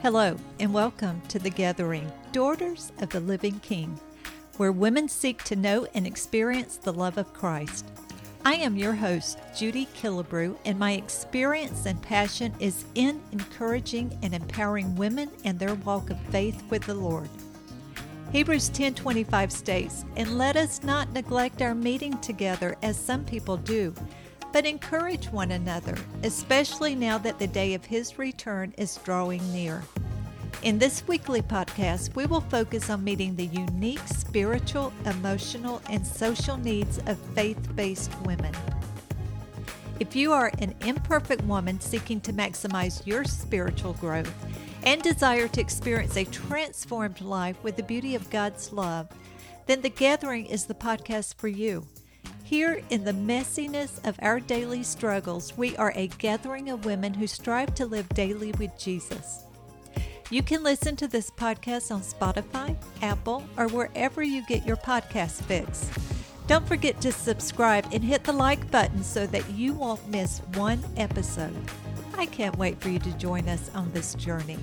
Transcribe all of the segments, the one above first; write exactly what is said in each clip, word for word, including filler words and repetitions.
Hello, and welcome to The Gathering, Daughters of the Living King, where women seek to know and experience the love of Christ. I am your host, Judy Killebrew, and my experience and passion is in encouraging and empowering women in their walk of faith with the Lord. Hebrews ten twenty-five states, "And let us not neglect our meeting together as some people do, but encourage one another, especially now that the day of His return is drawing near." In this weekly podcast, we will focus on meeting the unique spiritual, emotional, and social needs of faith-based women. If you are an imperfect woman seeking to maximize your spiritual growth and desire to experience a transformed life with the beauty of God's love, then The Gathering is the podcast for you. Here in the messiness of our daily struggles, we are a gathering of women who strive to live daily with Jesus. You can listen to this podcast on Spotify, Apple, or wherever you get your podcast fix. Don't forget to subscribe and hit the like button so that you won't miss one episode. I can't wait for you to join us on this journey.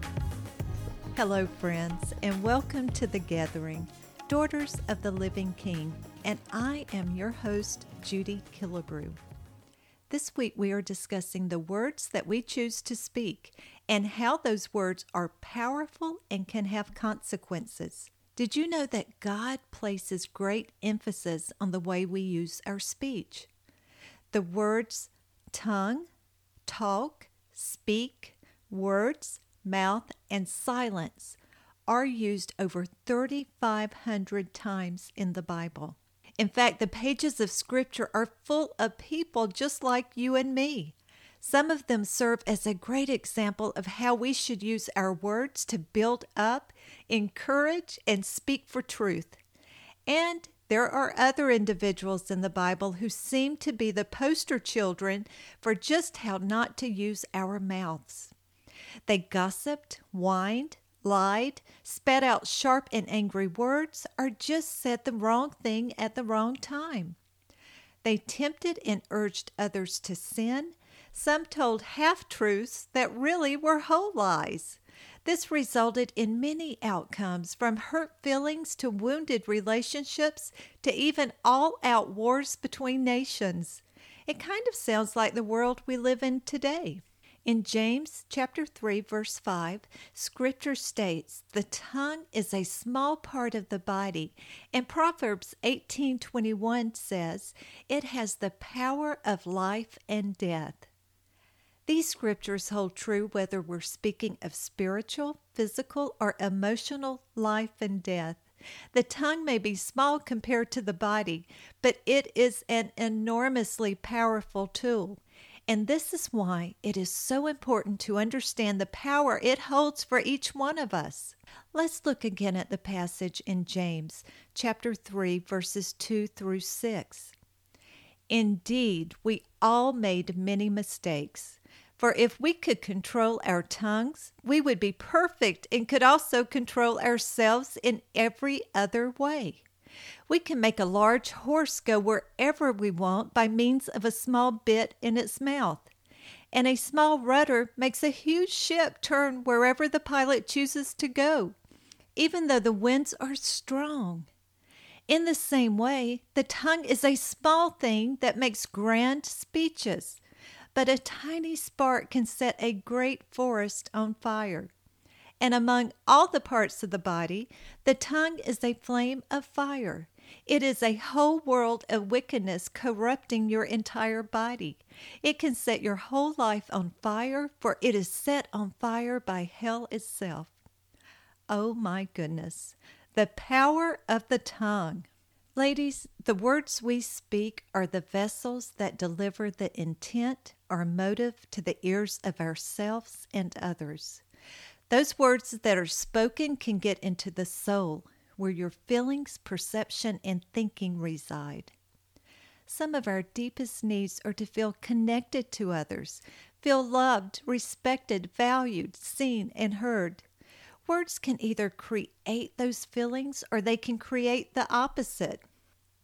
Hello, friends, and welcome to The Gathering, Daughters of the Living King, and I am your host, Judy Killebrew. This week we are discussing the words that we choose to speak and how those words are powerful and can have consequences. Did you know that God places great emphasis on the way we use our speech? The words tongue, talk, speak, words, mouth, and silence are used over thirty-five hundred times in the Bible. In fact, the pages of Scripture are full of people just like you and me. Some of them serve as a great example of how we should use our words to build up, encourage, and speak for truth. And there are other individuals in the Bible who seem to be the poster children for just how not to use our mouths. They gossiped, whined, lied, spat out sharp and angry words, or just said the wrong thing at the wrong time. They tempted and urged others to sin. Some told half-truths that really were whole lies. This resulted in many outcomes, from hurt feelings to wounded relationships to even all-out wars between nations. It kind of sounds like the world we live in today. In James chapter three, verse five, Scripture states, "The tongue is a small part of the body," and Proverbs eighteen twenty-one says, "It has the power of life and death." These scriptures hold true whether we're speaking of spiritual, physical, or emotional life and death. The tongue may be small compared to the body, but it is an enormously powerful tool. And this is why it is so important to understand the power it holds for each one of us. Let's look again at the passage in James chapter three, verses two through six. "Indeed, we all made many mistakes. For if we could control our tongues, we would be perfect and could also control ourselves in every other way. We can make a large horse go wherever we want by means of a small bit in its mouth. And a small rudder makes a huge ship turn wherever the pilot chooses to go, even though the winds are strong. In the same way, the tongue is a small thing that makes grand speeches, but a tiny spark can set a great forest on fire. And among all the parts of the body, the tongue is a flame of fire. It is a whole world of wickedness corrupting your entire body. It can set your whole life on fire, for it is set on fire by hell itself." Oh my goodness, the power of the tongue. Ladies, the words we speak are the vessels that deliver the intent or motive to the ears of ourselves and others. Those words that are spoken can get into the soul, where your feelings, perception, and thinking reside. Some of our deepest needs are to feel connected to others, feel loved, respected, valued, seen, and heard. Words can either create those feelings or they can create the opposite.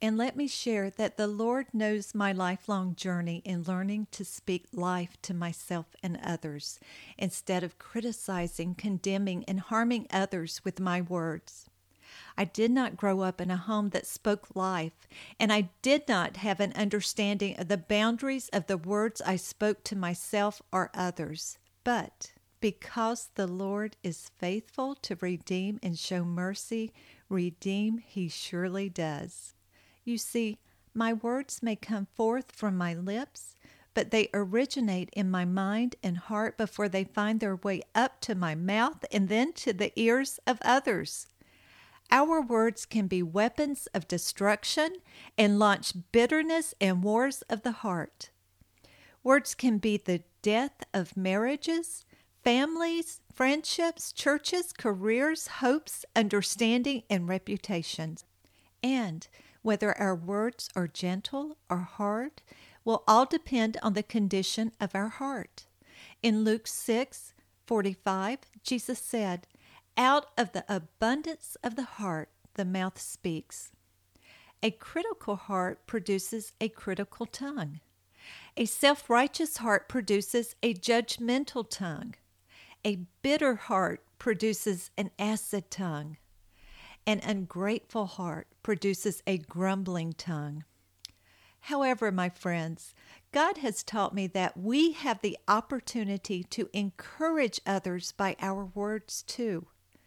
And let me share that the Lord knows my lifelong journey in learning to speak life to myself and others, instead of criticizing, condemning, and harming others with my words. I did not grow up in a home that spoke life, and I did not have an understanding of the boundaries of the words I spoke to myself or others. But because the Lord is faithful to redeem and show mercy, redeem He surely does. You see, my words may come forth from my lips, but they originate in my mind and heart before they find their way up to my mouth and then to the ears of others. Our words can be weapons of destruction and launch bitterness and wars of the heart. Words can be the death of marriages, families, friendships, churches, careers, hopes, understanding, and reputations. And whether our words are gentle or hard will all depend on the condition of our heart. In Luke six forty-five, Jesus said, "Out of the abundance of the heart, the mouth speaks." A critical heart produces a critical tongue. A self-righteous heart produces a judgmental tongue. A bitter heart produces an acid tongue. An ungrateful heart produces a grumbling tongue. However, my friends, God has taught me that we have the opportunity to encourage others by our words too.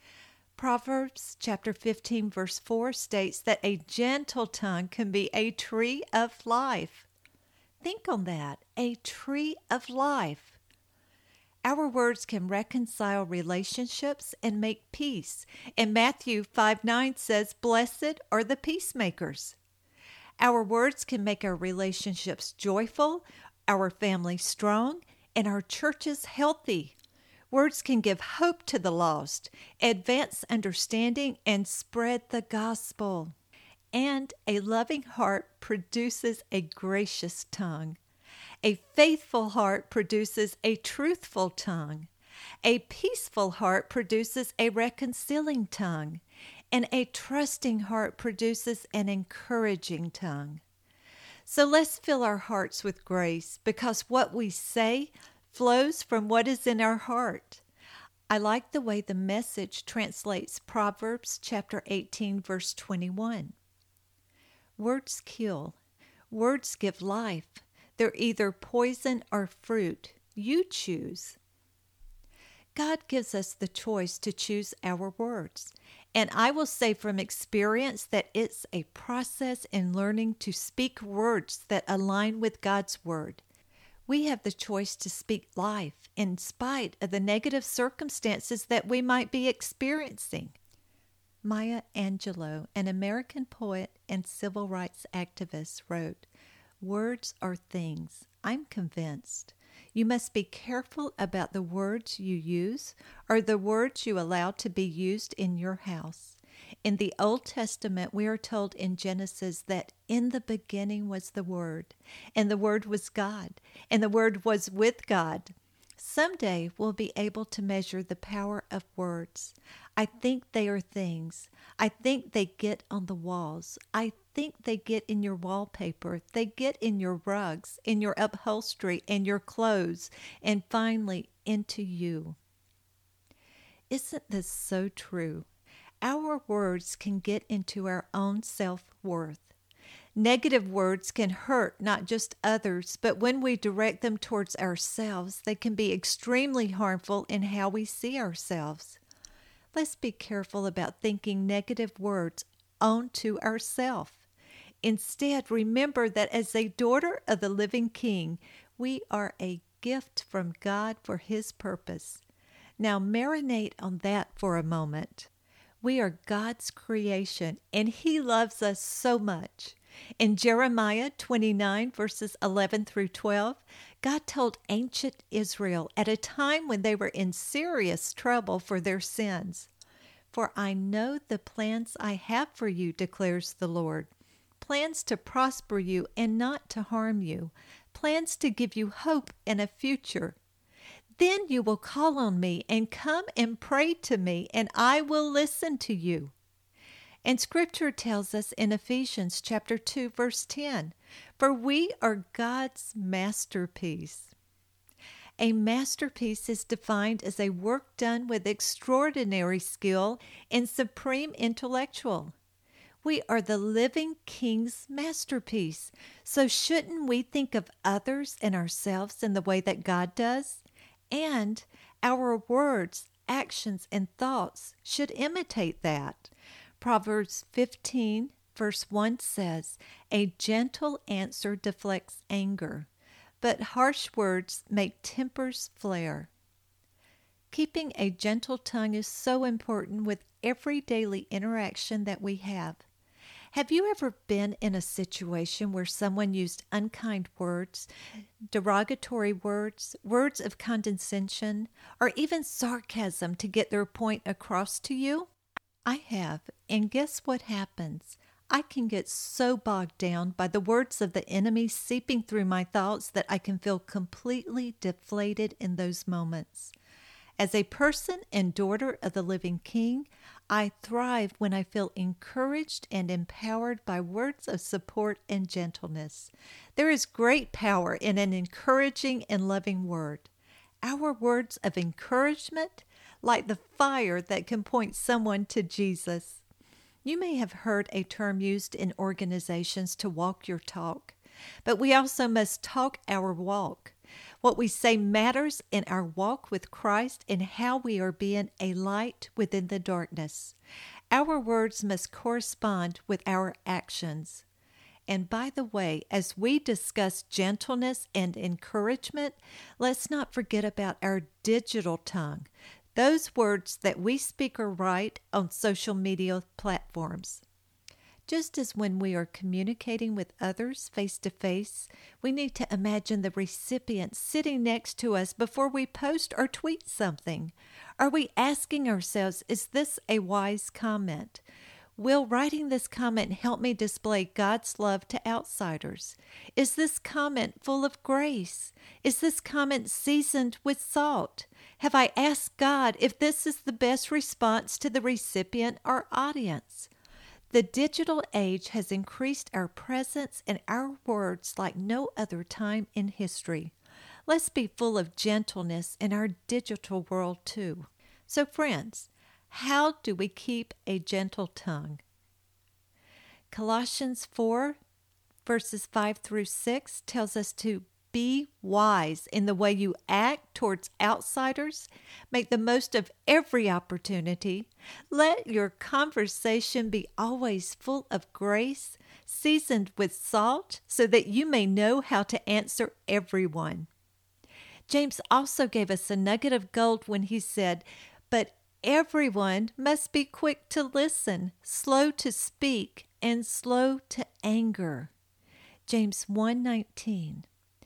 Proverbs chapter fifteen verse four states that a gentle tongue can be a tree of life. Think on that, a tree of life. Our words can reconcile relationships and make peace. And Matthew five nine says, "Blessed are the peacemakers." Our words can make our relationships joyful, our family strong, and our churches healthy. Words can give hope to the lost, advance understanding, and spread the gospel. And a loving heart produces a gracious tongue. A faithful heart produces a truthful tongue. A peaceful heart produces a reconciling tongue. And a trusting heart produces an encouraging tongue. So let's fill our hearts with grace, because what we say flows from what is in our heart. I like the way the Message translates Proverbs chapter eighteen verse twenty-one. Words kill. Words give life. They're either poison or fruit. You choose. God gives us the choice to choose our words. And I will say from experience that it's a process in learning to speak words that align with God's word. We have the choice to speak life in spite of the negative circumstances that we might be experiencing. Maya Angelou, an American poet and civil rights activist, wrote, "Words are things. I'm convinced. You must be careful about the words you use or the words you allow to be used in your house. In the Old Testament, we are told in Genesis that in the beginning was the Word, and the Word was God, and the Word was with God. Someday we'll be able to measure the power of words. I think they are things. I think they get on the walls. I think they get in your wallpaper. They get in your rugs, in your upholstery, and your clothes, and finally into you." Isn't this so true? Our words can get into our own self-worth. Negative words can hurt not just others, but when we direct them towards ourselves, they can be extremely harmful in how we see ourselves. Let's be careful about thinking negative words onto ourselves. Instead, remember that as a daughter of the living King, we are a gift from God for His purpose. Now marinate on that for a moment. We are God's creation, and He loves us so much. In Jeremiah twenty-nine, verses eleven through twelve, God told ancient Israel at a time when they were in serious trouble for their sins, "For I know the plans I have for you, declares the Lord, plans to prosper you and not to harm you, plans to give you hope and a future. Then you will call on me and come and pray to me, and I will listen to you." And Scripture tells us in Ephesians chapter two, verse ten, "For we are God's masterpiece." A masterpiece is defined as a work done with extraordinary skill and supreme intellectual. We are the living King's masterpiece. So shouldn't we think of others and ourselves in the way that God does? And our words, actions, and thoughts should imitate that. Proverbs fifteen, verse one says, "A gentle answer deflects anger, but harsh words make tempers flare." Keeping a gentle tongue is so important with every daily interaction that we have. Have you ever been in a situation where someone used unkind words, derogatory words, words of condescension, or even sarcasm to get their point across to you? I have, and guess what happens? I can get so bogged down by the words of the enemy seeping through my thoughts that I can feel completely deflated in those moments. As a person and daughter of the living King, I thrive when I feel encouraged and empowered by words of support and gentleness. There is great power in an encouraging and loving word. Our words of encouragement light the fire that can point someone to Jesus. You may have heard a term used in organizations to walk your talk, but we also must talk our walk. What we say matters in our walk with Christ and how we are being a light within the darkness. Our words must correspond with our actions. And by the way, as we discuss gentleness and encouragement, let's not forget about our digital tongue, those words that we speak or write on social media platforms. Just as when we are communicating with others face to face, we need to imagine the recipient sitting next to us before we post or tweet something. Are we asking ourselves, is this a wise comment? Will writing this comment help me display God's love to outsiders? Is this comment full of grace? Is this comment seasoned with salt? Have I asked God if this is the best response to the recipient or audience? The digital age has increased our presence and our words like no other time in history. Let's be full of gentleness in our digital world too. So friends, how do we keep a gentle tongue? Colossians four, verses five through six tells us to be wise in the way you act towards outsiders. Make the most of every opportunity. Let your conversation be always full of grace, seasoned with salt, so that you may know how to answer everyone. James also gave us a nugget of gold when he said, "But everyone must be quick to listen, slow to speak, and slow to anger." James one nineteen.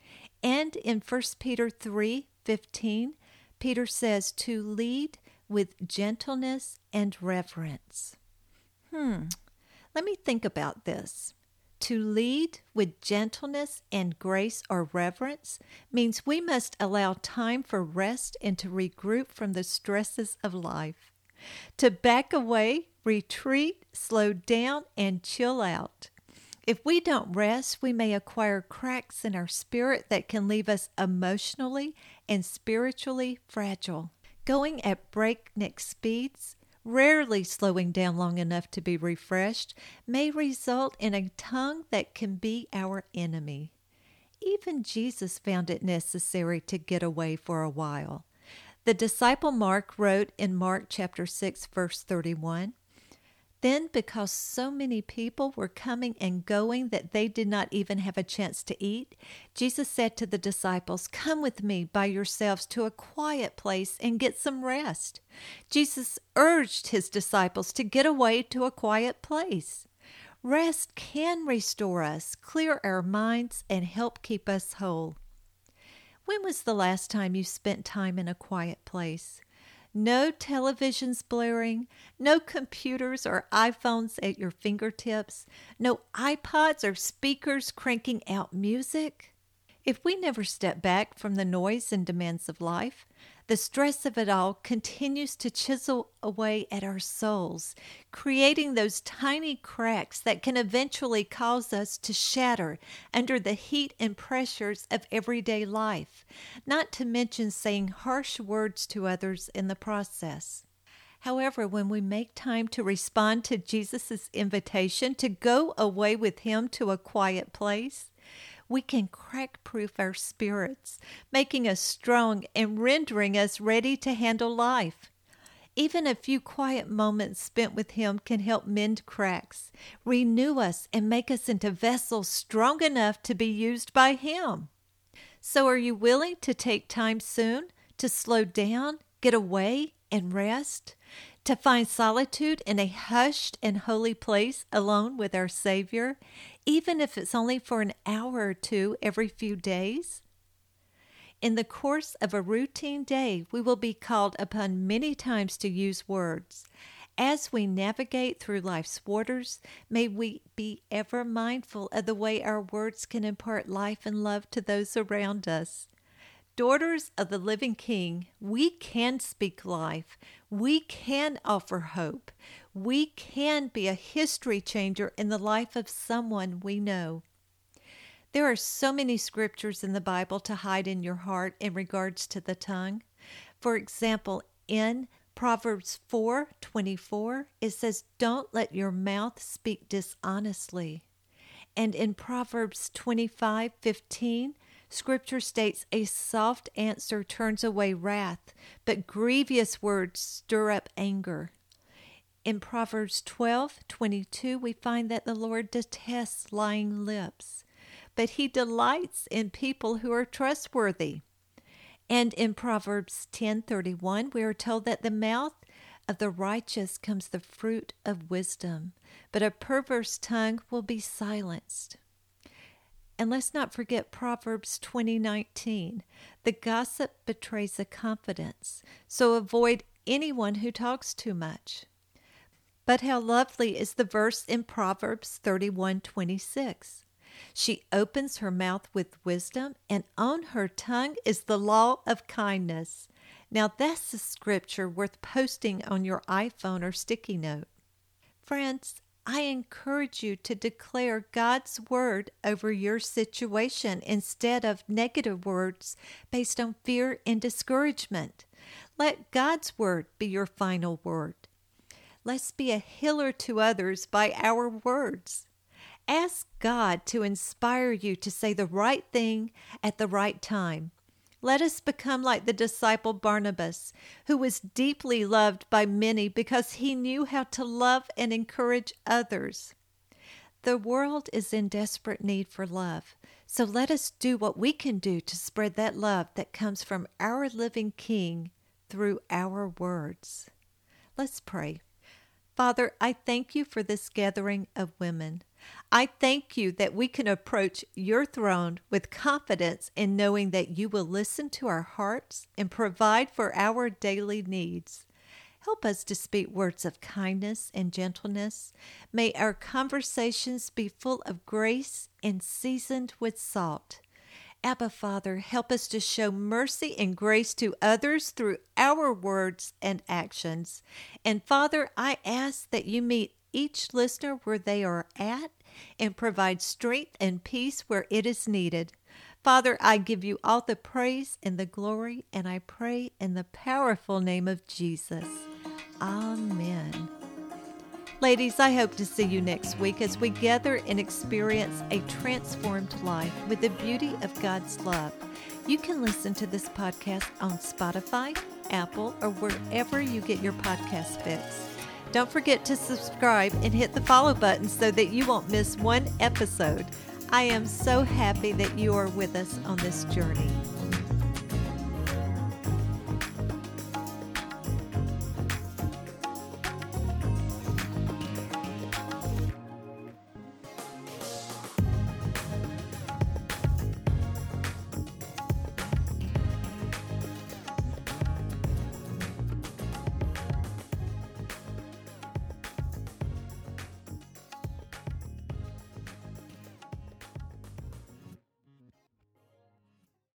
And in First Peter three fifteen, Peter says to lead with gentleness and reverence. Hmm, let me think about this. To lead with gentleness and grace or reverence means we must allow time for rest and to regroup from the stresses of life. To back away, retreat, slow down, and chill out. If we don't rest, we may acquire cracks in our spirit that can leave us emotionally and spiritually fragile. Going at breakneck speeds, rarely slowing down long enough to be refreshed, may result in a tongue that can be our enemy. Even Jesus found it necessary to get away for a while. The disciple Mark wrote in Mark chapter six, verse thirty-one, "Then because so many people were coming and going that they did not even have a chance to eat, Jesus said to the disciples, 'Come with me by yourselves to a quiet place and get some rest.'" Jesus urged his disciples to get away to a quiet place. Rest can restore us, clear our minds, and help keep us whole. When was the last time you spent time in a quiet place? No televisions blaring, no computers or iPhones at your fingertips, no iPods or speakers cranking out music. If we never step back from the noise and demands of life, the stress of it all continues to chisel away at our souls, creating those tiny cracks that can eventually cause us to shatter under the heat and pressures of everyday life, not to mention saying harsh words to others in the process. However, when we make time to respond to Jesus' invitation to go away with him to a quiet place, we can crack-proof our spirits, making us strong and rendering us ready to handle life. Even a few quiet moments spent with him can help mend cracks, renew us, and make us into vessels strong enough to be used by him. So are you willing to take time soon to slow down, get away, and rest? To find solitude in a hushed and holy place alone with our Savior, even if it's only for an hour or two every few days? In the course of a routine day, we will be called upon many times to use words. As we navigate through life's waters, may we be ever mindful of the way our words can impart life and love to those around us. Daughters of the living King, we can speak life. We can offer hope. We can be a history changer in the life of someone we know. There are so many scriptures in the Bible to hide in your heart in regards to the tongue. For example, in Proverbs four twenty-four, it says, "Don't let your mouth speak dishonestly." And in Proverbs twenty-five fifteen, Scripture states, "A soft answer turns away wrath, but grievous words stir up anger." In Proverbs twelve twenty-two, we find that the Lord detests lying lips, but he delights in people who are trustworthy. And in Proverbs ten thirty-one, we are told that the mouth of the righteous comes the fruit of wisdom, but a perverse tongue will be silenced. And let's not forget Proverbs twenty nineteen. The gossip betrays a confidence, so avoid anyone who talks too much. But how lovely is the verse in Proverbs thirty-one twenty-six. She opens her mouth with wisdom, and on her tongue is the law of kindness. Now that's a scripture worth posting on your iPhone or sticky note. Friends, I encourage you to declare God's word over your situation instead of negative words based on fear and discouragement. Let God's word be your final word. Let's be a healer to others by our words. Ask God to inspire you to say the right thing at the right time. Let us become like the disciple Barnabas, who was deeply loved by many because he knew how to love and encourage others. The world is in desperate need for love, so let us do what we can do to spread that love that comes from our living King through our words. Let's pray. Father, I thank you for this gathering of women. I thank you that we can approach your throne with confidence in knowing that you will listen to our hearts and provide for our daily needs. Help us to speak words of kindness and gentleness. May our conversations be full of grace and seasoned with salt. Abba, Father, help us to show mercy and grace to others through our words and actions. And Father, I ask that you meet each listener where they are at and provide strength and peace where it is needed. Father, I give you all the praise and the glory, and I pray in the powerful name of Jesus. Amen. Ladies, I hope to see you next week as we gather and experience a transformed life with the beauty of God's love. You can listen to this podcast on Spotify, Apple, or wherever you get your podcast fix. Don't forget to subscribe and hit the follow button so that you won't miss one episode. I am so happy that you are with us on this journey.